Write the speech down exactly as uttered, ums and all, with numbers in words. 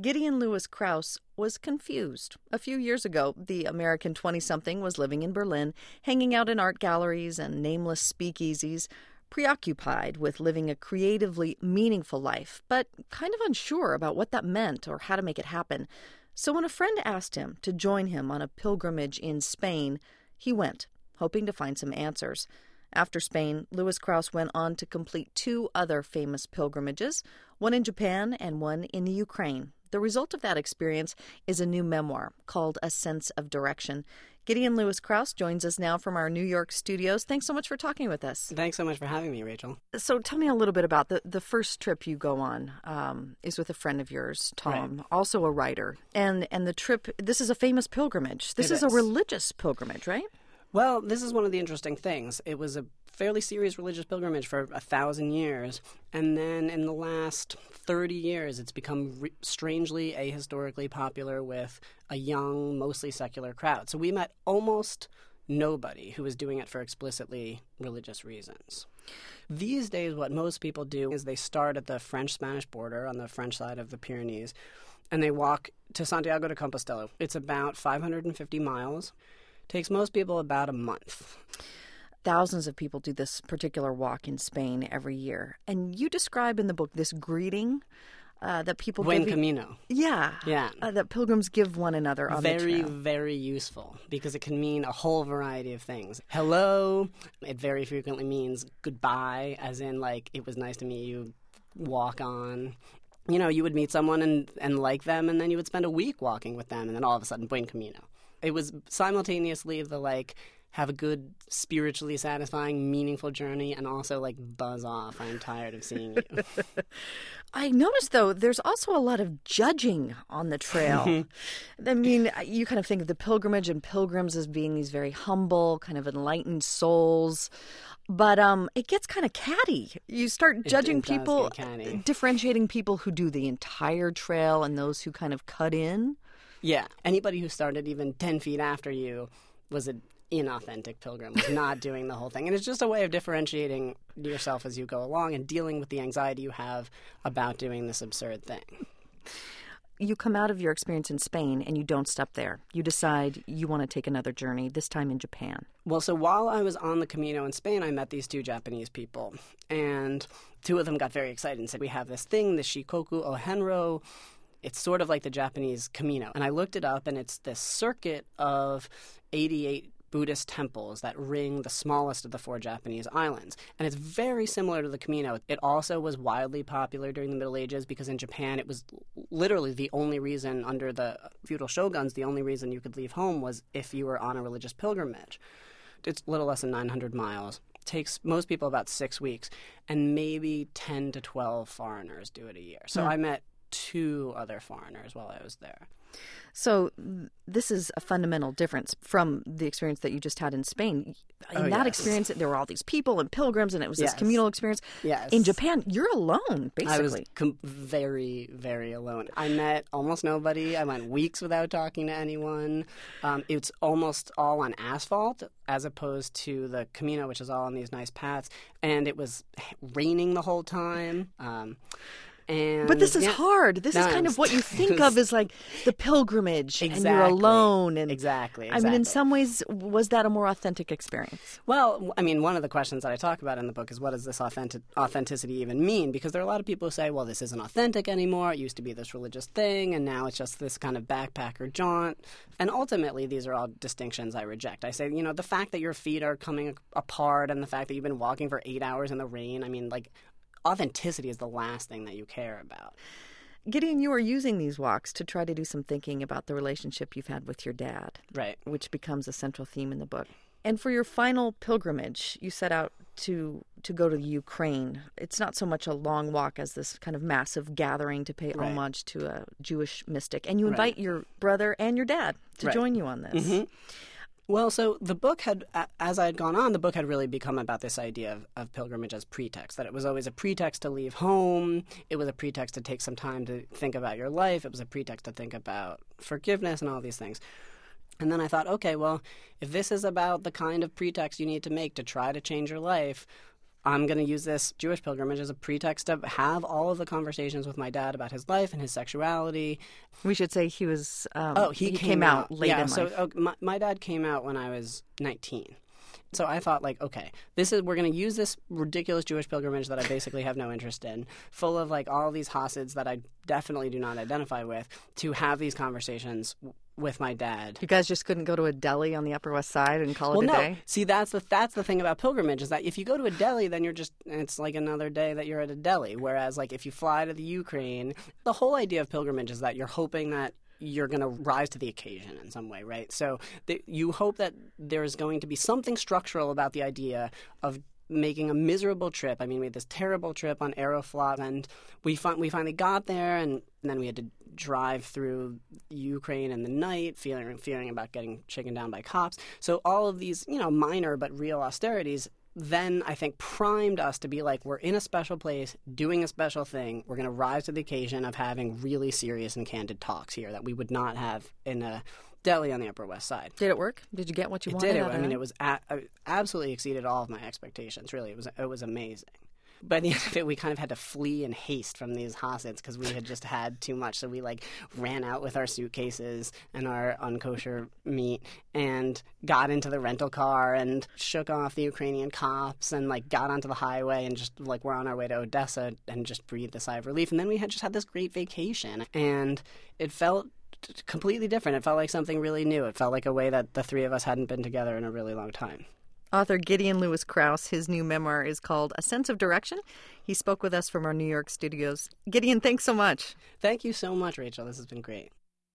Gideon Lewis Krauss was confused. A few years ago, the American twenty-something was living in Berlin, hanging out in art galleries and nameless speakeasies, preoccupied with living a creatively meaningful life, but kind of unsure about what that meant or how to make it happen. So when a friend asked him to join him on a pilgrimage in Spain, he went, hoping to find some answers. After Spain, Lewis Krauss went on to complete two other famous pilgrimages, one in Japan and one in the Ukraine. The result of that experience is a new memoir called A Sense of Direction. Gideon Lewis Krauss joins us now from our New York studios. Thanks so much for talking with us. Thanks so much for having me, Rachel. So tell me a little bit about the, the first trip you go on um, is with a friend of yours, Tom, right. also a writer. And and the trip, this is a famous pilgrimage. This It is, is a religious pilgrimage, right? Well, this is one of the interesting things. It was a fairly serious religious pilgrimage for a thousand years. And then in the last thirty years, it's become re- strangely ahistorically popular with a young, mostly secular crowd. So we met almost nobody who was doing it for explicitly religious reasons. These days, what most people do is they start at the French-Spanish border on the French side of the Pyrenees, and they walk to Santiago de Compostela. It's about five hundred fifty miles. Takes most people about a month. Thousands of people do this particular walk in Spain every year. And you describe in the book this greeting uh, that people Buen give... camino. Yeah. Yeah. Uh, that pilgrims give one another on very, the trail. Very, very useful because it can mean a whole variety of things. Hello. It very frequently means goodbye, as in, like, it was nice to meet you, walk on. You know, you would meet someone and, and like them, and then you would spend a week walking with them, and then all of a sudden, buen camino. It was simultaneously the, like, have a good, spiritually satisfying, meaningful journey, and also, like, buzz off. I'm tired of seeing you. I noticed, though, there's also a lot of judging on the trail. I mean, you kind of think of the pilgrimage and pilgrims as being these very humble, kind of enlightened souls. But um, it gets kind of catty. You start judging it, it people, catty. differentiating people who do the entire trail and those who kind of cut in. Yeah. Anybody who started even ten feet after you was an inauthentic pilgrim, was not doing the whole thing. And it's just a way of differentiating yourself as you go along and dealing with the anxiety you have about doing this absurd thing. You come out of your experience in Spain and you don't stop there. You decide you want to take another journey, this time in Japan. Well, so while I was on the Camino in Spain, I met these two Japanese people. And two of them got very excited and said, we have this thing, the Shikoku Ohenro. It's sort of like the Japanese Camino. And I looked it up, and it's this circuit of eighty-eight Buddhist temples that ring the smallest of the four Japanese islands. And it's very similar to the Camino. It also was wildly popular during the Middle Ages because in Japan it was literally the only reason, under the feudal shoguns, the only reason you could leave home was if you were on a religious pilgrimage. It's a little less than nine hundred miles. It takes most people about six weeks. And maybe ten to twelve foreigners do it a year. So Mm. I met two other foreigners while I was there. So this is a fundamental difference from the experience that you just had in Spain. In Oh, that yes. experience, there were all these people and pilgrims, and it was this Yes. communal experience. Yes. In Japan, you're alone, basically. I was com- very, very alone. I met almost nobody. I went weeks without talking to anyone. Um, it's almost all on asphalt as opposed to the Camino, which is all on these nice paths. And it was raining the whole time. Um And, But this is yeah. hard. This No, is kind of what you think was- of as like the pilgrimage, and you're Exactly. alone. And Exactly, I mean, in exactly. some ways, was that a more authentic experience? Well, I mean, one of the questions that I talk about in the book is what does this authentic- authenticity even mean? Because there are a lot of people who say, well, this isn't authentic anymore. It used to be this religious thing, and now it's just this kind of backpacker jaunt. And ultimately, these are all distinctions I reject. I say, you know, the fact that your feet are coming apart and the fact that you've been walking for eight hours in the rain, I mean, like, authenticity is the last thing that you care about. Gideon, you are using these walks to try to do some thinking about the relationship you've had with your dad, Right. which becomes a central theme in the book. And for your final pilgrimage, you set out to to go to the Ukraine. It's not so much a long walk as this kind of massive gathering to pay Right. homage to a Jewish mystic. And you Right. invite your brother and your dad to Right. join you on this. Mhm. Well, so the book had, a- as I had gone on, the book had really become about this idea of, of pilgrimage as pretext, that it was always a pretext to leave home. It was a pretext to take some time to think about your life. It was a pretext to think about forgiveness and all these things. And then I thought, okay, well, if this is about the kind of pretext you need to make to try to change your life, I'm going to use this Jewish pilgrimage as a pretext to have all of the conversations with my dad about his life and his sexuality. We should say he was. Um, oh, he, he came, came out, out late yeah, in so, life. Oh, my, my dad came out when I was nineteen. So I thought, like, okay, this is we're going to use this ridiculous Jewish pilgrimage that I basically have no interest in, full of, like, all these Hasids that I definitely do not identify with, to have these conversations w- with my dad. You guys just couldn't go to a deli on the Upper West Side and call well, it a no. day? See, that's the that's the thing about pilgrimage, is that if you go to a deli, then you're just, it's like another day that you're at a deli. Whereas, like, if you fly to the Ukraine, the whole idea of pilgrimage is that you're hoping that you're going to rise to the occasion in some way, right? So th- you hope that there's going to be something structural about the idea of making a miserable trip. I mean, we had this terrible trip on Aeroflot, and we fin- we finally got there, and then we had to drive through Ukraine in the night, fearing fearing about getting shaken down by cops. So all of these, you know, minor but real austerities then I think primed us to be like, we're in a special place, doing a special thing. We're going to rise to the occasion of having really serious and candid talks here that we would not have in a deli on the Upper West Side. Did it work? Did you get what you it wanted? Did it? Out I of mean, it? it was a- absolutely exceeded all of my expectations. Really, it was it was amazing. By the end of it, we kind of had to flee in haste from these Hasids because we had just had too much. So we, like, ran out with our suitcases and our unkosher meat and got into the rental car and shook off the Ukrainian cops and, like, got onto the highway and just, like, we're on our way to Odessa and just breathed a sigh of relief. And then we had just had this great vacation, and it felt completely different. It felt like something really new. It felt like a way that the three of us hadn't been together in a really long time. Author Gideon Lewis Krause, his new memoir is called A Sense of Direction. He spoke with us from our New York studios. Gideon, thanks so much. Thank you so much, Rachel. This has been great.